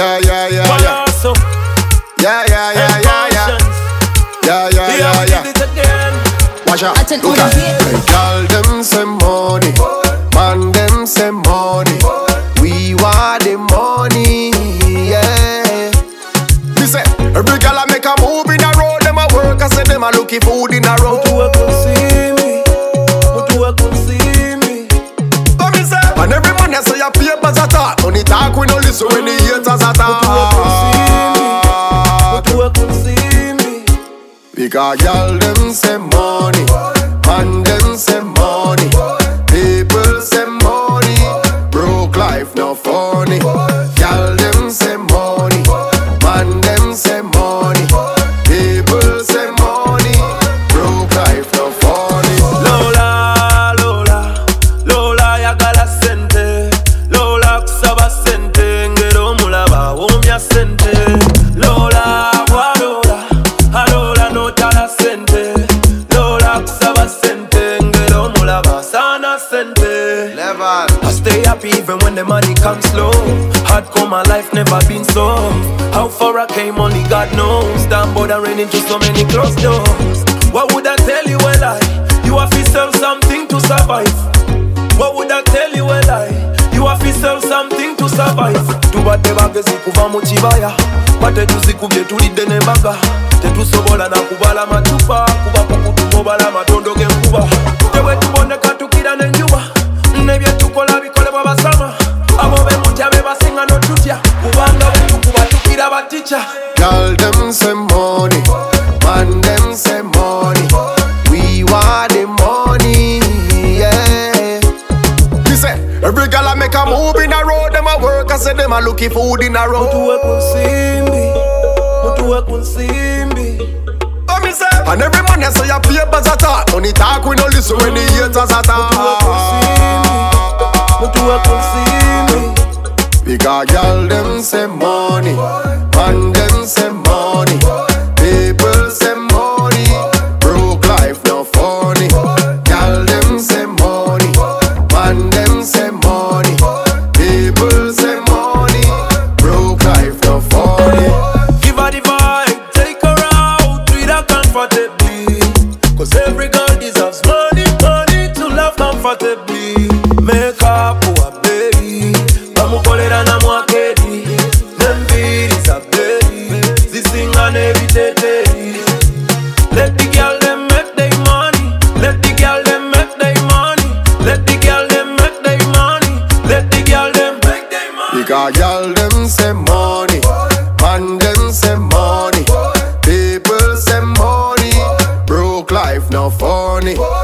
Yeah, yeah, yeah, but yeah. also Yeah, yeah, yeah, yeah, yeah. Yeah, yeah, yeah, yeah. Did it again. Watch out. Attend Look all at. the hits. Girl, them say money. Man, them say money. We want the money, yeah. Me say, every girl I make a move in a road, them a work, I say them a looking food in a road. But you could see me. But you could see me. Come me say, and every man that say your papers a talk, money talk we no listen when the haters a talk. But you could see me. Because girl them say money, man them say money, people say money, broke life no funny. Girl them say money, man them say money, people say money, broke life no funny. Lola, Lola, Lola yagala sente. Lola kusaba sente. Ngero mulaba wumya sente. Lola, wa Lola, Lola no tala sente. Lola kusaba sente. Ngero mulaba sana sente. Level. I stay happy even when the money comes slow. Hardcore, my life never been so. How far I came, only God knows. Damn, but I ran into so many closed doors. What would I tell you a lie? You have to sell something to survive. What would I tell you a lie? You have to sell something to survive. Tubadde bagezi kuva mu kibaya bate tuzikubye tulidde n'embaga tetusobola na kubala macupa kuba kukutubobala matondo g'enkuba tewe tuboneka tukira n'enjuba nebyetukola bikolebwa basama abo bemutya be basinga n'otutya kubanga betukuba tukira batica. Girl them say money, man them say money, we want the money, yeah. Me say, every girl I make a move in a road, them a work, I say them a looking food in a road. But you could see me. Come me say, and every man that say your papers a talk, money talk we no listen when the haters a talk. But you could see me. Because girl them say money, man them say money, people say money, broke life no funny. Girl them say money, man them say money, people say money, broke life no funny. Give her the vibe, take her out, treat her comfortably. Cause every girl deserves money, money to love comfortably. Make her poor baby, bamukolera na mwakedi. Nembiri za baby, zisinga nebitete. Let the girl them make their money, let the girl them make their money, let the girl them make their money, let the girl them make their money. Because girl them say money, man them say money, people say money, broke life no funny.